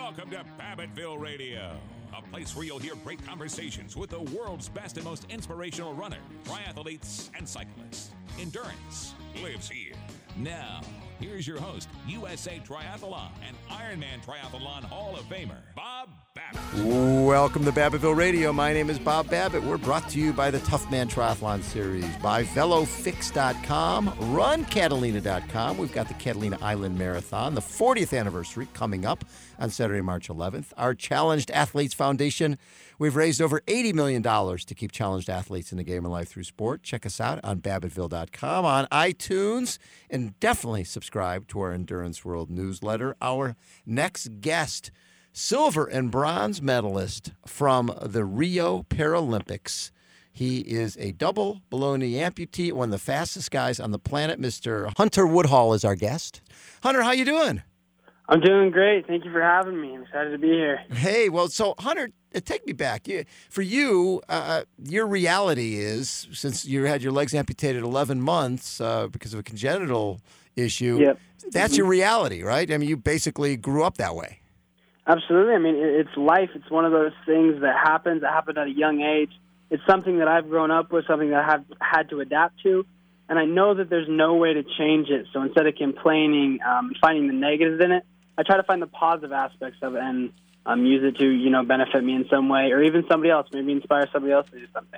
Welcome to Babbittville Radio, a place where you'll hear great conversations with the world's best and most inspirational runners, triathletes, and cyclists. Endurance lives here. Now, here's your host, USA Triathlon and Ironman Triathlon Hall of Famer, Bob Babbitt. Welcome to Babbittville Radio. My name is Bob Babbitt. We're brought to you by the Tough Man Triathlon Series, by VeloFix.com, RunCatalina.com. We've got the Catalina Island Marathon, the 40th anniversary coming up on Saturday, March 11th. Our Challenged Athletes Foundation, we've raised over $80 million to keep challenged athletes in the game of life through sport. Check us out on Babbittville.com, on iTunes, and definitely subscribe to our Endurance World newsletter. Our next guest, silver and bronze medalist from the Rio Paralympics. He is a double baloney amputee, one of the fastest guys on the planet. Mr. Hunter Woodhall is our guest. Hunter, how you doing? I'm doing great. Thank you for having me. I'm excited to be here. Hey, well, so Hunter, take me back. For you, your reality is, since you had your legs amputated 11 months because of a congenital issue, yep. That's your reality, right? I mean, you basically grew up that way. Absolutely. I mean, it's life. It's one of those things that happens. It happened at a young age. It's something that I've grown up with, something that I've had to adapt to, and I know that there's no way to change it. So instead of complaining, finding the negatives in it, I try to find the positive aspects of it and use it to, benefit me in some way, or even somebody else, maybe inspire somebody else to do something.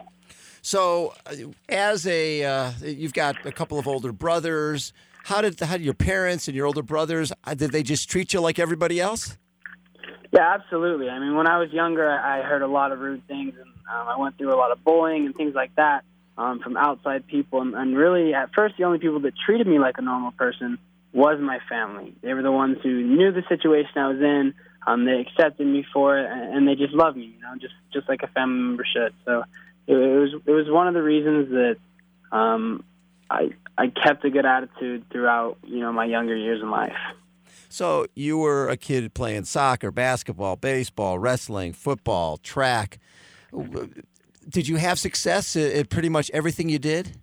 So, as you've got a couple of older brothers. How did your parents and your older brothers, did they just treat you like everybody else? Yeah, absolutely. I mean, when I was younger, I heard a lot of rude things, and I went through a lot of bullying and things like that from outside people. And really, at first, the only people that treated me like a normal person was my family. They were the ones who knew the situation I was in. They accepted me for it, and they just loved me, just like a family member should. So it was one of the reasons that I kept a good attitude throughout, my younger years in life. So you were a kid playing soccer, basketball, baseball, wrestling, football, track. Did you have success at pretty much everything you did?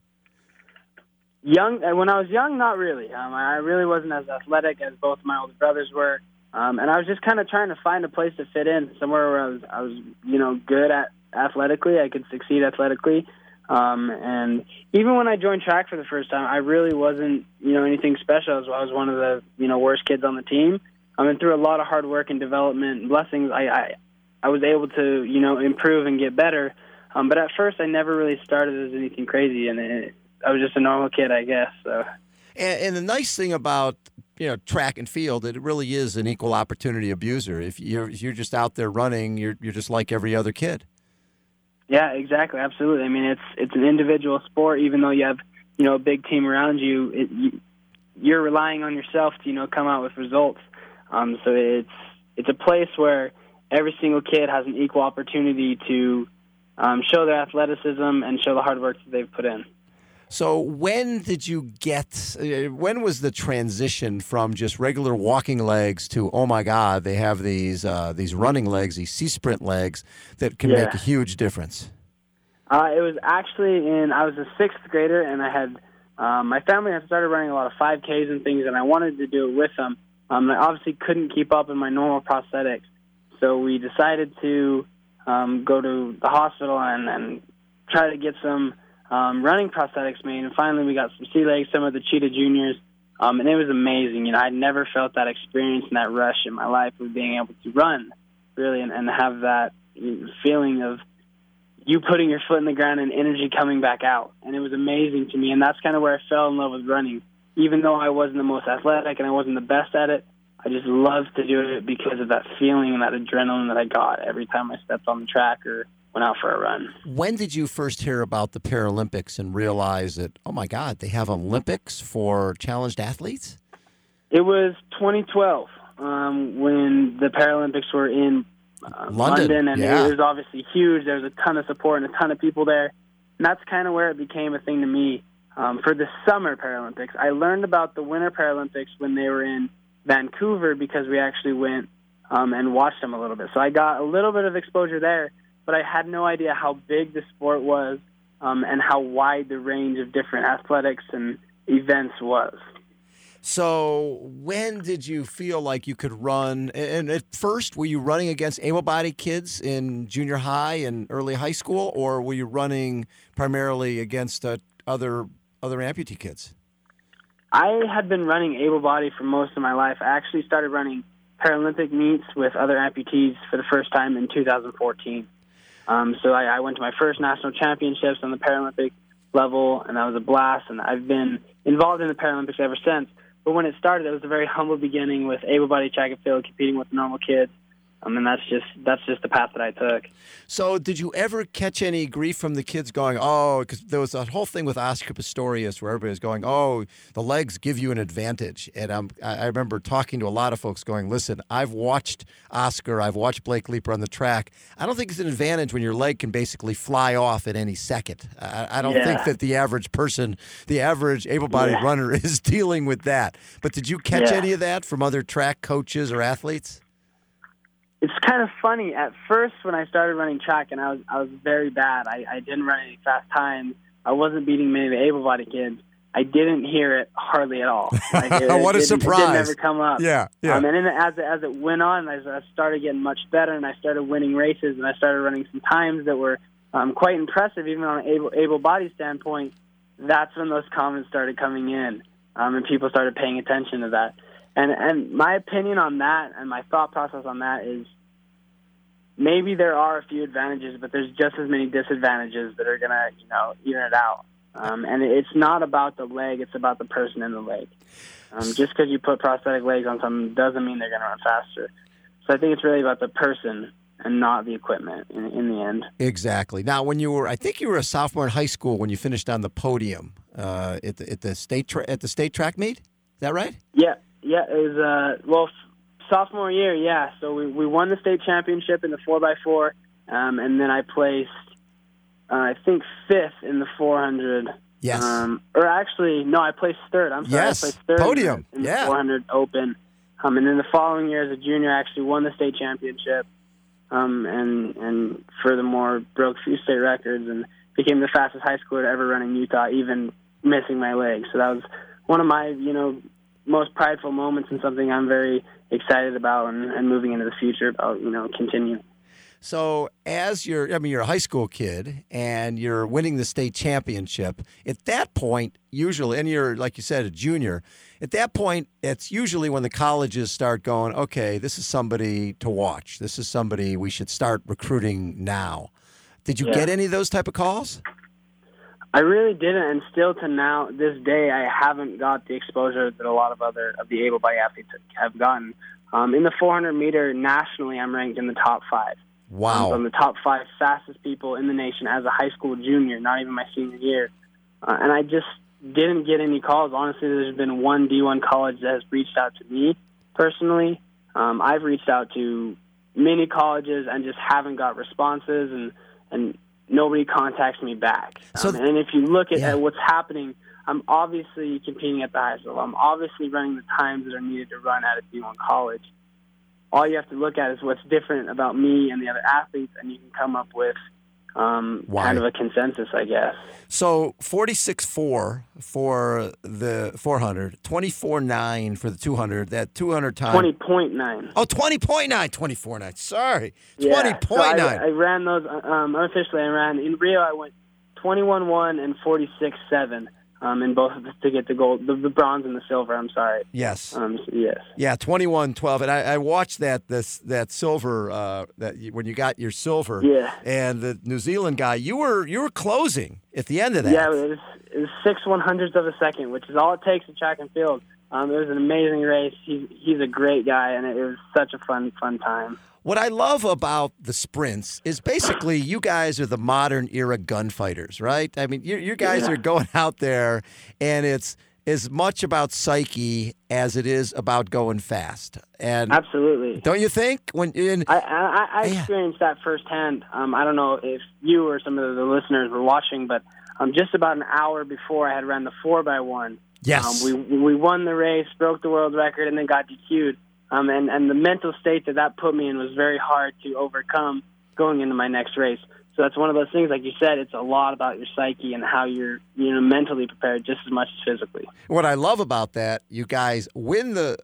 When I was young, not really. I really wasn't as athletic as both my older brothers were, and I was just kind of trying to find a place to fit in, somewhere where I was good at athletically. I could succeed athletically, and even when I joined track for the first time, I really wasn't anything special. I was one of the worst kids on the team. And through a lot of hard work and development and blessings, I was able to improve and get better. But at first, I never really started as anything crazy, and I was just a normal kid, I guess. So. And the nice thing about track and field, it really is an equal opportunity abuser. If you're just out there running, you're just like every other kid. Yeah, exactly, absolutely. I mean, it's an individual sport. Even though you have a big team around you, you're relying on yourself to come out with results. So it's a place where every single kid has an equal opportunity to show their athleticism and show the hard work that they've put in. So when was the transition from just regular walking legs to, oh my God, they have these running legs, these C-sprint legs that can make a huge difference? It was actually I was a sixth grader, and I had my family had started running a lot of 5Ks and things, and I wanted to do it with them. I obviously couldn't keep up in my normal prosthetics, so we decided to go to the hospital and try to get some running prosthetics made, and finally we got some C-legs, some of the Cheetah Juniors, and it was amazing. I'd never felt that experience and that rush in my life of being able to run, really, and have that feeling of you putting your foot in the ground and energy coming back out, and it was amazing to me, and that's kind of where I fell in love with running. Even though I wasn't the most athletic and I wasn't the best at it, I just loved to do it because of that feeling and that adrenaline that I got every time I stepped on the track or went out for a run. When did you first hear about the Paralympics and realize that, oh my God, they have Olympics for challenged athletes? It was 2012 when the Paralympics were in London, and it was obviously huge. There was a ton of support and a ton of people there. And that's kind of where it became a thing to me. For the Summer Paralympics, I learned about the Winter Paralympics when they were in Vancouver because we actually went and watched them a little bit. So I got a little bit of exposure there, but I had no idea how big the sport was and how wide the range of different athletics and events was. So when did you feel like you could run? And at first, were you running against able-bodied kids in junior high and early high school, or were you running primarily against other amputee kids? I had been running able-bodied for most of my life. I actually started running Paralympic meets with other amputees for the first time in 2014. So I went to my first national championships on the Paralympic level, and that was a blast, and I've been involved in the Paralympics ever since. But when it started, it was a very humble beginning with able-bodied track and field competing with normal kids. And that's just the path that I took. So did you ever catch any grief from the kids going, oh, because there was that whole thing with Oscar Pistorius where everybody was going, oh, the legs give you an advantage. And I remember talking to a lot of folks going, listen, I've watched Oscar, I've watched Blake Leeper on the track. I don't think it's an advantage when your leg can basically fly off at any second. I don't think that the average person, the average able-bodied runner is dealing with that. But did you catch any of that from other track coaches or athletes? It's kind of funny. At first, when I started running track, and I was very bad. I didn't run any fast times. I wasn't beating many of the able-bodied kids. I didn't hear it hardly at all. What a surprise! It didn't ever come up. Yeah. And then as it went on, I started getting much better, and I started winning races, and I started running some times that were quite impressive, even on an able-bodied standpoint. That's when those comments started coming in, and people started paying attention to that. And my opinion on that and my thought process on that is maybe there are a few advantages, but there's just as many disadvantages that are going to, even it out. And it's not about the leg, it's about the person in the leg. Just because you put prosthetic legs on someone doesn't mean they're going to run faster. So I think it's really about the person and not the equipment in the end. Exactly. Now, I think you were a sophomore in high school when you finished on the podium at the state track meet. Is that right? Yeah, it was, sophomore year, yeah. So we won the state championship in the 4x4, and then I placed, I think, 5th in the 400. Yes. Or actually, no, I placed 3rd. I'm sorry. Yes, I placed 3rd podium. in the 400 Open. And then the following year as a junior, I actually won the state championship, and furthermore broke a few state records and became the fastest high schooler to ever run in Utah, even missing my leg. So that was one of my, most prideful moments and something I'm very excited about and moving into the future about, continuing. So as you're a high school kid and you're winning the state championship, at that point, usually, and you're, like you said, a junior, at that point, it's usually when the colleges start going, okay, this is somebody to watch. This is somebody we should start recruiting now. Did you get any of those type of calls? I really didn't, and still to now, this day, I haven't got the exposure that a lot of the able-bodied athletes have gotten. In the 400-meter nationally, I'm ranked in the top 5. Wow. I'm the top 5 fastest people in the nation as a high school junior, not even my senior year. And I just didn't get any calls. Honestly, there's been one D1 college that has reached out to me personally. I've reached out to many colleges and just haven't got responses, and nobody contacts me back. And if you look at what's happening, I'm obviously competing at the highest level. I'm obviously running the times that are needed to run at a D1 college. All you have to look at is what's different about me and the other athletes, and you can come up with kind of a consensus, I guess. So 46.4 for the 400, 24.9 for the 200. That 200 time. 20.9. Oh, 20.9, 24.9. Sorry, 20.9. So I ran those unofficially. I ran in Rio. I went 21.1 and 46.7. In both of them to get the gold, the bronze and the silver. I'm sorry. Yes. Yes. Yeah, 21-12, and I watched that silver when you got your silver. Yeah. And the New Zealand guy, you were closing at the end of that. Yeah, it was 6/100ths of a second, which is all it takes in track and field. It was an amazing race. He's a great guy, and it was such a fun time. What I love about the sprints is basically you guys are the modern era gunfighters, right? I mean, you guys are going out there, and it's as much about psyche as it is about going fast. And absolutely, don't you think? I experienced that firsthand. I don't know if you or some of the listeners were watching, but just about an hour before I had ran the 4x1. Yes, we won the race, broke the world record, and then got DQ'd. And the mental state that put me in was very hard to overcome. going into my next race. So that's one of those things, like you said, it's a lot about your psyche and how you're mentally prepared just as much as physically. What I love about that, you guys win the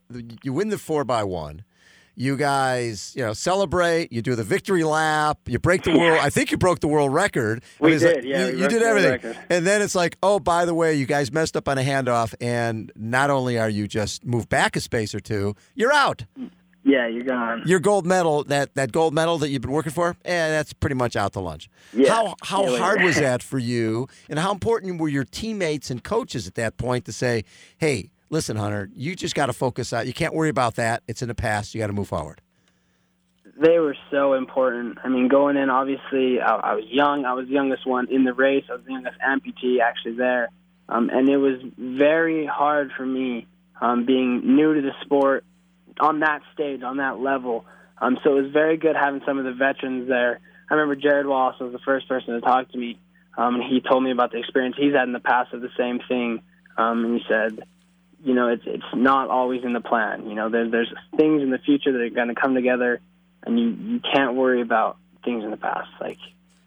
4x1. You guys, celebrate. You do the victory lap. You break the world. I think you broke the world record. We did, You did everything. And then it's like, oh, by the way, you guys messed up on a handoff, and not only are you just moved back a space or two, you're out. Yeah, you're gone. Your gold medal, that gold medal that you've been working for, that's pretty much out to lunch. Yeah. How hard was that for you, and how important were your teammates and coaches at that point to say, hey, listen, Hunter, you just got to focus on. You can't worry about that. It's in the past. You got to move forward. They were so important. I mean, going in, obviously, I was young. I was the youngest one in the race. I was the youngest amputee actually there. And it was very hard for me being new to the sport on that stage, on that level. So it was very good having some of the veterans there. I remember Jared Wallace was the first person to talk to me, and he told me about the experience he's had in the past of the same thing. And he said, it's not always in the plan. There's things in the future that are going to come together, and you can't worry about things in the past. Like,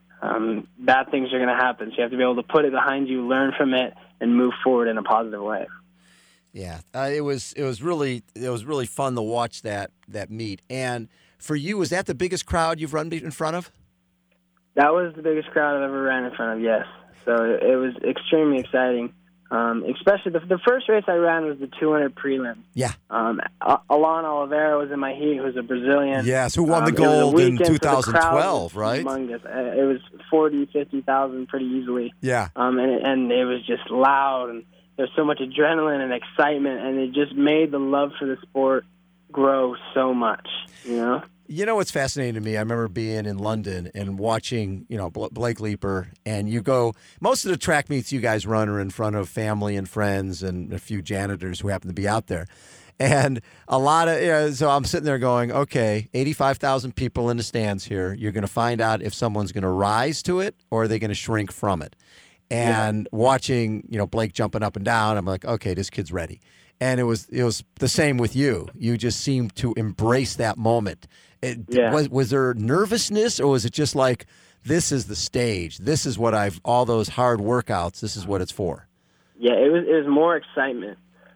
bad things are going to happen, so you have to be able to put it behind you, learn from it, and move forward in a positive way. Yeah, it was really fun to watch that meet. And for you, was that the biggest crowd you've run in front of? That was the biggest crowd I've ever ran in front of. Yes, so it was extremely exciting. Especially the first race I ran was the 200 prelim. Yeah. Alan Oliveira was in my heat, who's a Brazilian. Yes, who won the gold in 2012, right? Humongous. It was 40,000, 50,000 pretty easily. Yeah. And it was just loud, and there's so much adrenaline and excitement, and it just made the love for the sport grow so much, You know what's fascinating to me? I remember being in London and watching, Blake Leeper, and you go, most of the track meets you guys run are in front of family and friends and a few janitors who happen to be out there. And a lot of, so I'm sitting there going, okay, 85,000 people in the stands here. You're going to find out if someone's going to rise to it or are they going to shrink from it. And watching, Blake jumping up and down, I'm like, okay, this kid's ready. And it was the same with you. You just seemed to embrace that moment. Was there nervousness, or was it just like, this is the stage? This is what all those hard workouts, this is what it's for? Yeah, it was more excitement.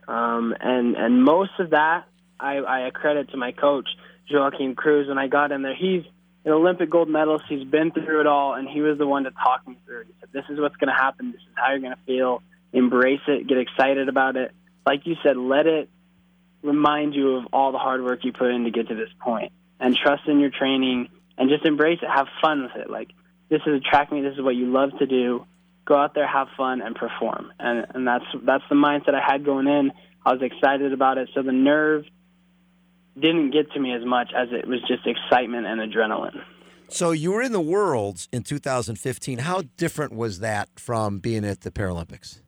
And most of that I accredit to my coach, Joaquin Cruz. When I got in there, he's an Olympic gold medalist. He's been through it all, and he was the one to talk me through it. He said, this is what's going to happen. This is how you're going to feel. Embrace it. Get excited about it. Like you said, let it remind you of all the hard work you put in to get to this point. And trust in your training, and just embrace it. Have fun with it. Like, this is a track meet. This is what you love to do. Go out there, have fun, and perform. And that's the mindset I had going in. I was excited about it, so the nerve didn't get to me as much as it was just excitement and adrenaline. So you were in the Worlds in 2015. How different was that from being at the Paralympics?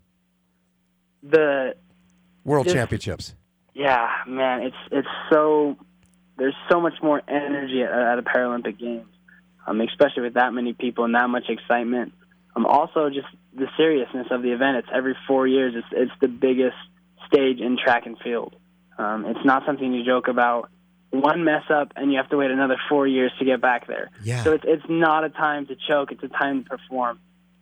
The World Championships. Yeah, man, it's so, there's so much more energy at a Paralympic Games, especially with that many people and that much excitement. Also, just the seriousness of the event. It's every 4 years. It's the biggest stage in track and field. It's not something you joke about. One mess up, and you have to wait another 4 years to get back there. Yeah. So it's not a time to choke. It's a time to perform.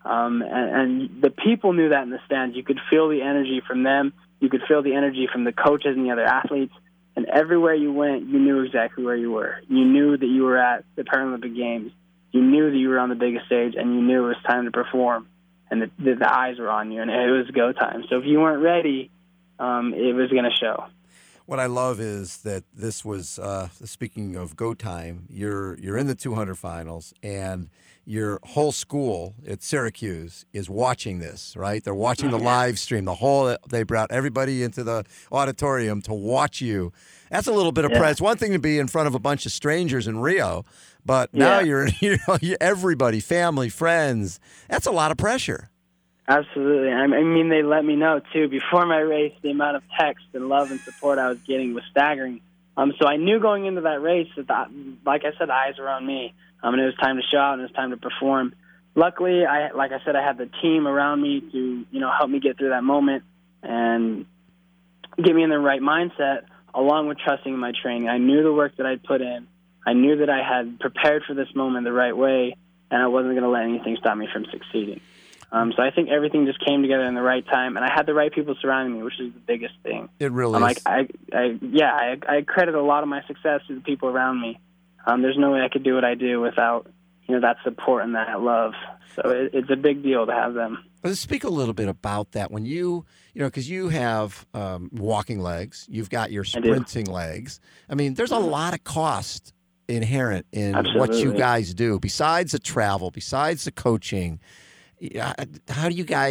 And the people knew that in the stands. You could feel the energy from them. You could feel the energy from the coaches and the other athletes. And everywhere you went, you knew exactly where you were. You knew that you were at the Paralympic Games. You knew that you were on the biggest stage, and you knew it was time to perform. And the eyes were on you, and it was go time. So if you weren't ready, it was going to show. What I love is that this was, speaking of go time, you're in the 200 finals, and your whole school at Syracuse is watching this, right? They're watching the live stream. They brought everybody into the auditorium to watch you. That's a little bit of pressure. It's one thing to be in front of a bunch of strangers in Rio, but now you're everybody, family, friends. That's a lot of pressure. Absolutely. I mean, they let me know, too. Before my race, the amount of text and love and support I was getting was staggering. So I knew going into that race that, like I said, the eyes were on me. And it was time to show out and it was time to perform. Luckily, like I said, I had the team around me to, help me get through that moment and get me in the right mindset, along with trusting in my training. I knew the work that I'd put in. I knew that I had prepared for this moment the right way, and I wasn't going to let anything stop me from succeeding. So I think everything just came together in the right time, and I had the right people surrounding me, which is the biggest thing. It really is. I credit a lot of my success to the people around me. There's no way I could do what I do without that support and that love. So it's a big deal to have them. Let's speak a little bit about that. When because you have walking legs, you've got your sprinting legs. I mean, there's a lot of cost inherent in what you guys do, besides the travel, besides the coaching. How do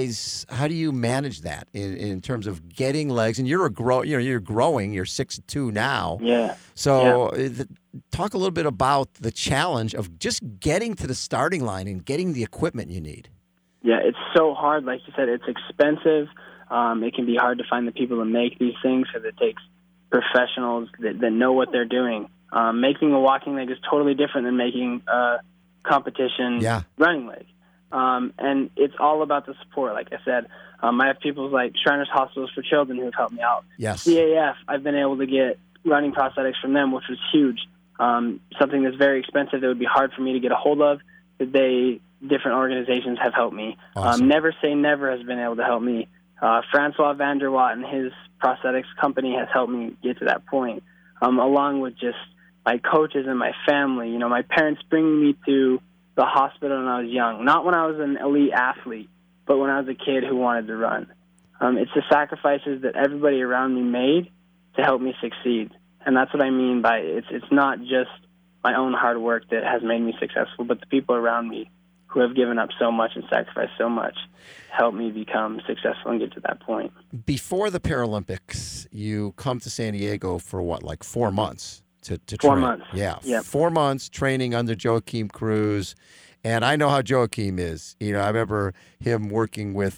you manage that in terms of getting legs? And you're growing. You're 6'2" now. Yeah. So talk a little bit about the challenge of just getting to the starting line and getting the equipment you need. Yeah, it's so hard. Like you said, it's expensive. It can be hard to find the people to make these things because it takes professionals that know what they're doing. Making a walking leg is totally different than making a competition running leg. And it's all about the support, like I said. I have people like Shriners Hospitals for Children who have helped me out. Yes. CAF, I've been able to get running prosthetics from them, which was huge. Something that's very expensive that would be hard for me to get a hold of. Different organizations have helped me. Awesome. Never Say Never has been able to help me. Francois Vanderwatt and his prosthetics company has helped me get to that point, along with just my coaches and my family. My parents bringing me to the hospital when I was young, not when I was an elite athlete, but when I was a kid who wanted to run. It's the sacrifices that everybody around me made to help me succeed. And that's what I mean by it's not just my own hard work that has made me successful, but the people around me who have given up so much and sacrificed so much helped me become successful and get to that point. Before the Paralympics, you come to San Diego for 4 months? To 4 train. months. Yeah. Yep. 4 months training under Joachim Cruz. And I know how Joachim is. I remember him working with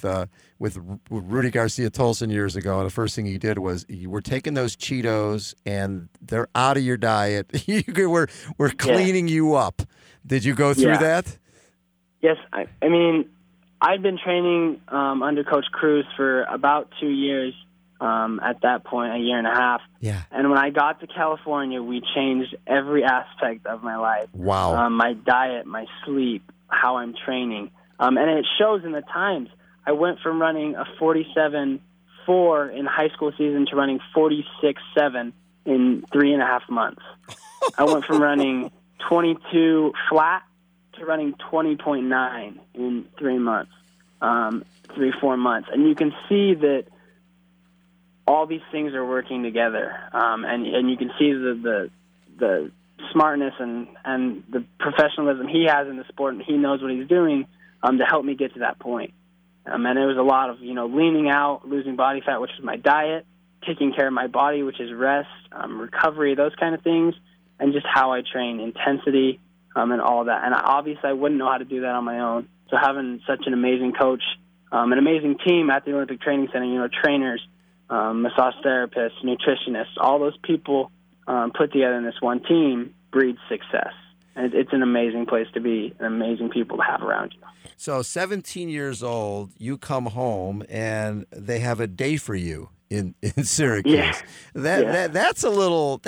Rudy Garcia Tolson years ago, and the first thing he did was you were taking those Cheetos and they're out of your diet. we're cleaning you up. Did you go through that? Yes. I mean, I'd been training under Coach Cruz for about 2 years. At that point, a year and a half. Yeah. And when I got to California, we changed every aspect of my life. Wow. My diet, my sleep, how I'm training. And it shows in the times. I went from running a 47.4 in high school season to running 46.7 in 3.5 months. I went from running 22 flat to running 20.9 in 3 months, 4 months. And you can see that all these things are working together, and you can see the smartness and the professionalism he has in the sport, and he knows what he's doing to help me get to that point. And it was a lot of leaning out, losing body fat, which is my diet, taking care of my body, which is rest, recovery, those kind of things, and just how I train, intensity, and all that. And obviously I wouldn't know how to do that on my own. So having such an amazing coach, an amazing team at the Olympic Training Center, trainers, massage therapists, nutritionists, all those people put together in this one team breeds success. And it's an amazing place to be, and amazing people to have around you. So 17 years old, you come home, and they have a day for you in Syracuse. Yeah. That's a little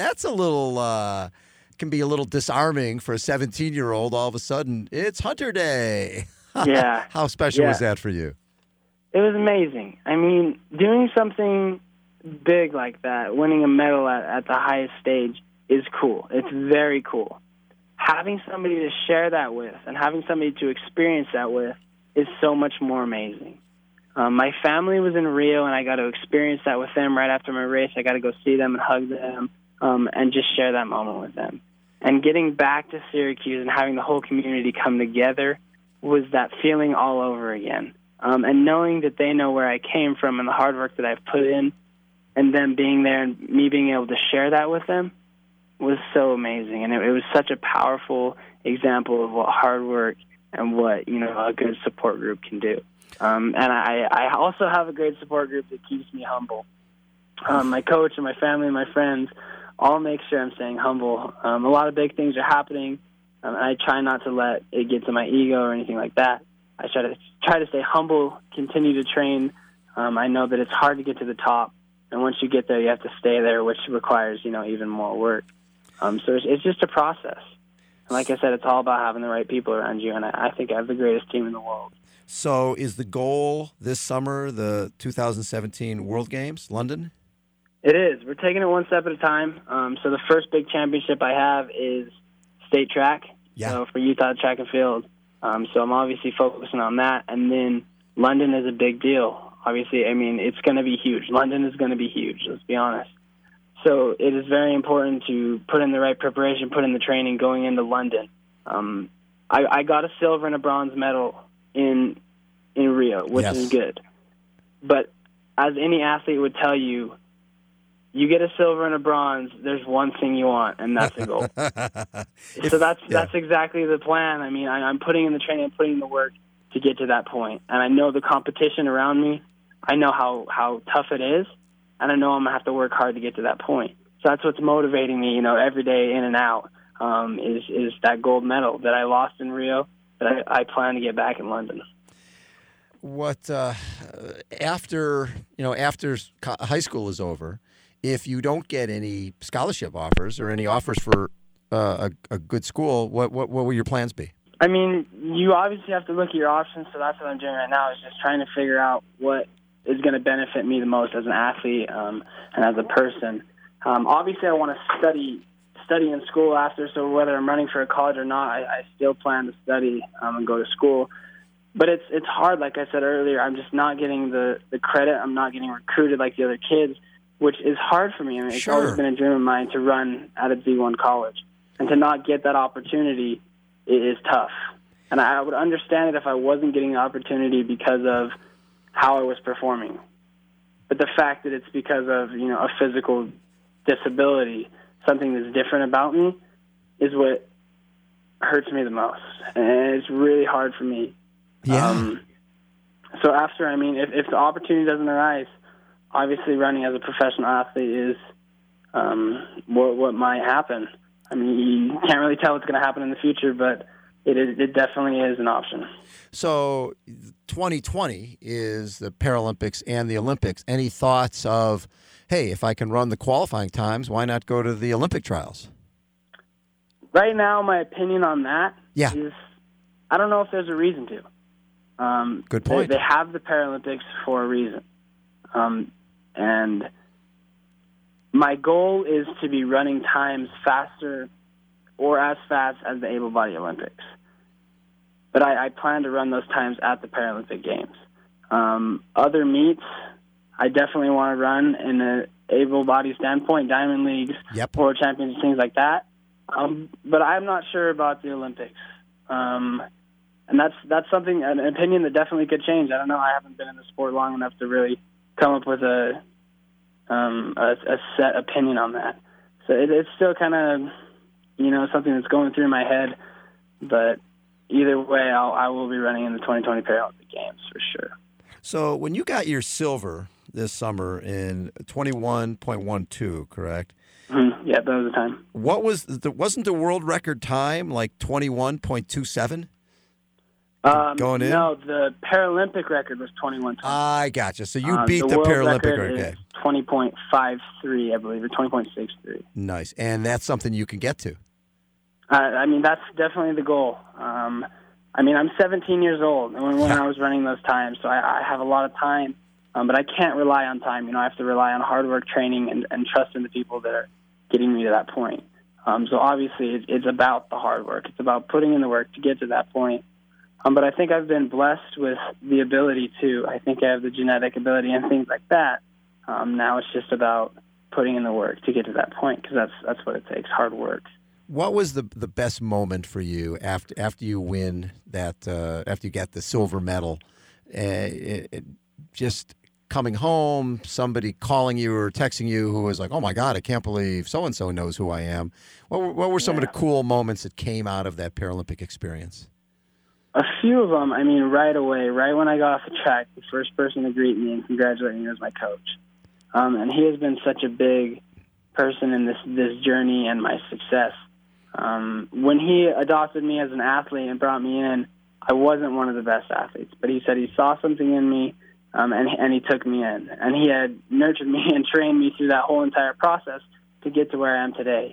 can be a little disarming for a 17-year-old. All of a sudden, it's Hunter Day. Yeah. How special was that for you? It was amazing. I mean, doing something big like that, winning a medal at the highest stage is cool. It's very cool. Having somebody to share that with and having somebody to experience that with is so much more amazing. My family was in Rio, and I got to experience that with them right after my race. I got to go see them and hug them and just share that moment with them. And getting back to Syracuse and having the whole community come together was that feeling all over again. And knowing that they know where I came from and the hard work that I've put in, and them being there and me being able to share that with them was so amazing. And it was such a powerful example of what hard work and what a good support group can do. And I also have a great support group that keeps me humble. My coach and my family and my friends all make sure I'm staying humble. A lot of big things are happening, and I try not to let it get to my ego or anything like that. I try to stay humble, continue to train. I know that it's hard to get to the top, and once you get there, you have to stay there, which requires even more work. So it's just a process. And like I said, it's all about having the right people around you, and I think I have the greatest team in the world. So is the goal this summer the 2017 World Games, London? It is. We're taking it one step at a time. So the first big championship I have is state track, so for Utah track and field. So I'm obviously focusing on that. And then London is a big deal. Obviously, I mean, it's going to be huge. London is going to be huge, let's be honest. So it is very important to put in the right preparation, put in the training going into London. I got a silver and a bronze medal in Rio, which is good. But as any athlete would tell you, you get a silver and a bronze, there's one thing you want, and that's a gold. So that's exactly the plan. I mean, I'm putting in the training, I'm putting in the work to get to that point. And I know the competition around me. I know how tough it is, and I know I'm going to have to work hard to get to that point. So that's what's motivating me, every day in and out, is that gold medal that I lost in Rio that I plan to get back in London. What after high school is over, if you don't get any scholarship offers or any offers for a good school, what will your plans be? I mean, you obviously have to look at your options, so that's what I'm doing right now is just trying to figure out what is going to benefit me the most as an athlete and as a person. Obviously, I want to study in school after, so whether I'm running for a college or not, I still plan to study and go to school. But it's hard, like I said earlier. I'm just not getting the credit. I'm not getting recruited like the other kids, which is hard for me. I mean, it's always been a dream of mine to run at a D1 college. And to not get that opportunity is tough. And I would understand it if I wasn't getting the opportunity because of how I was performing. But the fact that it's because of, a physical disability, something that's different about me, is what hurts me the most. And it's really hard for me. Yeah. So after, if the opportunity doesn't arise, obviously running as a professional athlete is what might happen. I mean, you can't really tell what's going to happen in the future, but it definitely is an option. So 2020 is the Paralympics and the Olympics. Any thoughts of, hey, if I can run the qualifying times, why not go to the Olympic trials? Right now, my opinion on that is I don't know if there's a reason to. Good point. They have the Paralympics for a reason. And my goal is to be running times faster or as fast as the able-bodied Olympics. But I plan to run those times at the Paralympic Games. Other meets, I definitely want to run in an able-bodied standpoint, Diamond Leagues, World Championships, things like that. But I'm not sure about the Olympics. And that's something, an opinion that definitely could change. I don't know. I haven't been in the sport long enough to really come up with a set opinion on that. So it's still kind of, something that's going through my head. But either way, I will be running in the 2020 Paralympic Games for sure. So when you got your silver this summer in 21.12, correct? Mm-hmm. Yeah, that was the time. What wasn't the world record time like 21.27? Going in? No, the Paralympic record was 21.20. I gotcha. So you beat the Paralympic record. 20.53, I believe, or 20.63. Nice. And that's something you can get to. That's definitely the goal. I'm 17 years old when I was running those times, so I have a lot of time, but I can't rely on time. I have to rely on hard work, training, and trust in the people that are getting me to that point. So obviously it's about the hard work. It's about putting in the work to get to that point. But I think I've been blessed with the ability to. I think I have the genetic ability and things like that. Now it's just about putting in the work to get to that point because that's what it takes, hard work. What was the best moment for you after you win that after you get the silver medal? Just coming home, somebody calling you or texting you who was like, "Oh my God, I can't believe so and so knows who I am." What were some of the cool moments that came out of that Paralympic experience? A few of them. Right away, right when I got off the track, the first person to greet me and congratulate me was my coach, and he has been such a big person in this journey and my success. When he adopted me as an athlete and brought me in, I wasn't one of the best athletes, but he said he saw something in me, and he took me in. And he had nurtured me and trained me through that whole entire process to get to where I am today.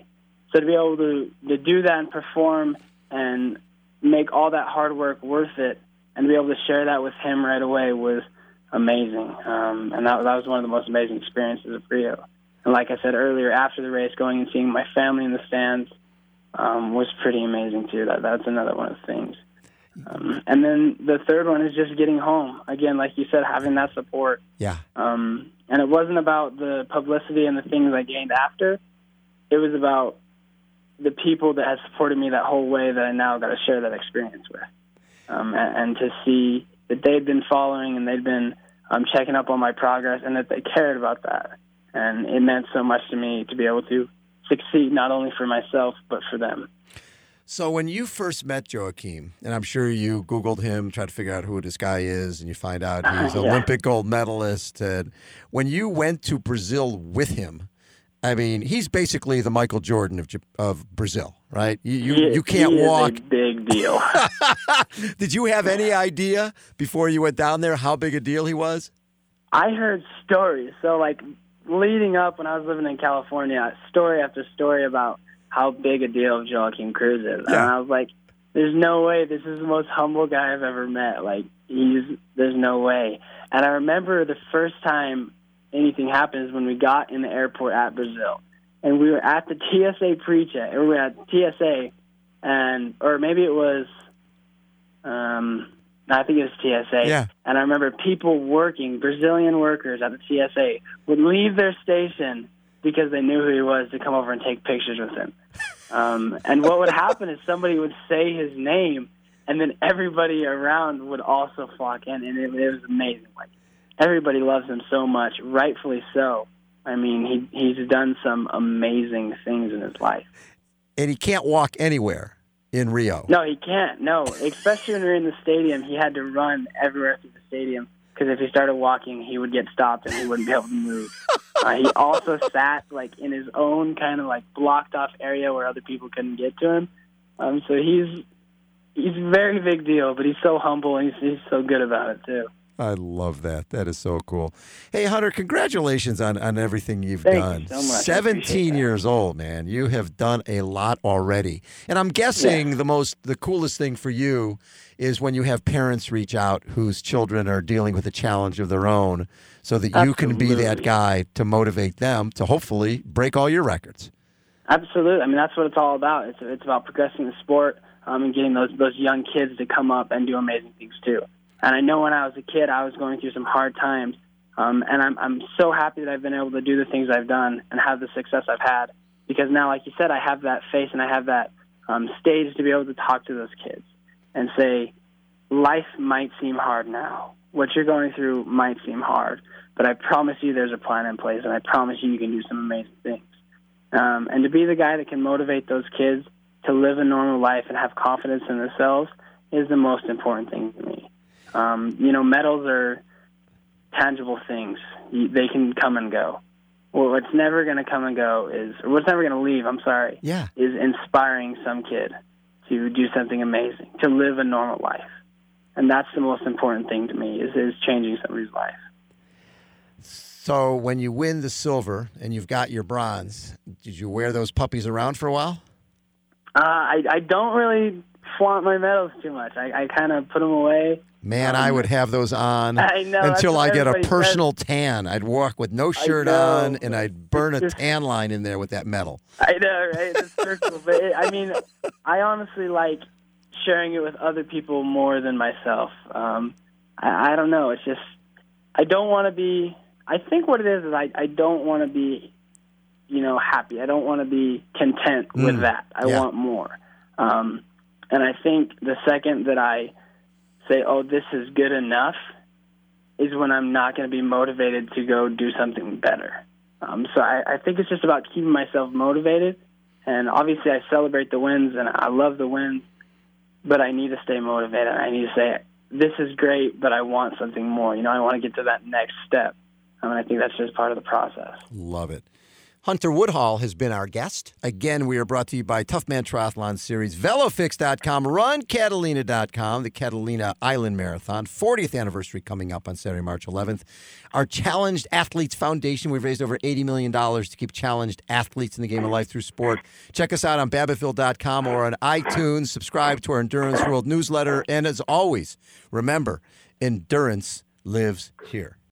So to be able to do that and perform and make all that hard work worth it, and to be able to share that with him right away was amazing. And that was one of the most amazing experiences of Rio. And like I said earlier, after the race, going and seeing my family in the stands was pretty amazing too. That's another one of the things. And then the third one is just getting home. Again, like you said, having that support. Yeah. And it wasn't about the publicity and the things I gained after. It was about the people that had supported me that whole way that I now got to share that experience with. And to see that they'd been following and they'd been checking up on my progress and that they cared about that. And it meant so much to me to be able to succeed not only for myself but for them. So when you first met Joaquim, and I'm sure you Googled him, tried to figure out who this guy is, and you find out he's an Olympic gold medalist. And when you went to Brazil with him, I mean, he's basically the Michael Jordan of Brazil, right? You can't walk. He is a big deal. Did you have any idea before you went down there how big a deal he was? I heard stories. So, like, leading up when I was living in California, story after story about how big a deal Joaquim Cruz is. Yeah. And I was like, there's no way. This is the most humble guy I've ever met. Like, there's no way. And I remember the first time anything happened is when we got in the airport at Brazil. And we were at the TSA pre-check. Or we were at TSA, or maybe it was, I think it was TSA. Yeah. And I remember people working, Brazilian workers at the TSA, would leave their station because they knew who he was to come over and take pictures with him. And what would happen is somebody would say his name, and then everybody around would also flock in, and it was amazing. Like, everybody loves him so much, rightfully so. I mean, he's done some amazing things in his life. And he can't walk anywhere in Rio. No, he can't. No, especially when we were in the stadium, he had to run everywhere through the stadium because if he started walking, he would get stopped and he wouldn't be able to move. He also sat like in his own kind of like blocked off area where other people couldn't get to him. So he's a very big deal, but he's so humble and he's so good about it too. I love that. That is so cool. Hey, Hunter, congratulations on everything you've done. Thank you so much. 17 years old, man. You have done a lot already. And I'm guessing the coolest thing for you is when you have parents reach out whose children are dealing with a challenge of their own so that you can be that guy to motivate them to hopefully break all your records. Absolutely. I mean, that's what it's all about. It's about progressing the sport and getting those young kids to come up and do amazing things too. And I know when I was a kid, I was going through some hard times, and I'm so happy that I've been able to do the things I've done and have the success I've had, because now, like you said, I have that face and I have that stage to be able to talk to those kids and say, life might seem hard now. What you're going through might seem hard, but I promise you there's a plan in place, and I promise you can do some amazing things. And to be the guy that can motivate those kids to live a normal life and have confidence in themselves is the most important thing to me. Medals are tangible things. They can come and go. Well, what's never going to come and go what's never going to leave, is inspiring some kid to do something amazing, to live a normal life. And that's the most important thing to me, is changing somebody's life. So when you win the silver and you've got your bronze, did you wear those puppies around for a while? I don't really flaunt my medals too much. I kind of put them away. Man, I would have those on until I get a personal tan. I'd walk with no shirt on, and I'd burn a tan line in there with that medal. I know, right? It's personal. But I honestly like sharing it with other people more than myself. I don't know. It's just, I don't want to be, I think what it is I don't want to be, happy. I don't want to be content with that. I want more. And I think the second that I say, oh, this is good enough, is when I'm not going to be motivated to go do something better. So I think it's just about keeping myself motivated. And obviously I celebrate the wins, and I love the wins, but I need to stay motivated. I need to say, this is great, but I want something more. I want to get to that next step. And I think that's just part of the process. Love it. Hunter Woodhall has been our guest. Again, we are brought to you by Tough Man Triathlon Series, VeloFix.com, RunCatalina.com, the Catalina Island Marathon, 40th anniversary coming up on Saturday, March 11th. Our Challenged Athletes Foundation, we've raised over $80 million to keep challenged athletes in the game of life through sport. Check us out on Babbittville.com or on iTunes. Subscribe to our Endurance World newsletter. And as always, remember, endurance lives here.